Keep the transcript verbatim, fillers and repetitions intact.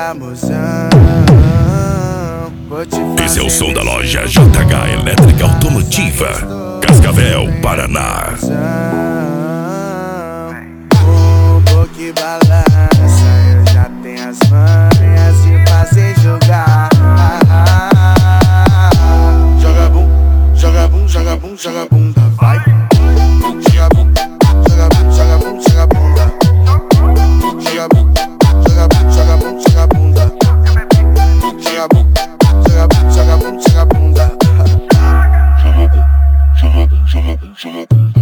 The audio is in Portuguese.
amozão. Esse é o som da loja J H Elétrica Automotiva, Cascavel, Paraná. O bumbum que balança, eu já tenho as manhas de fazer jogar. Joga bum, joga bum, joga bum, joga bunda, vai. Joga bum, joga bum, joga bum, joga bunda. Joga bum, joga bum, joga bum, joga bunda. Joga bum, joga bum, joga bum, joga bunda. Joga bum, joga bum, joga bum, joga bunda.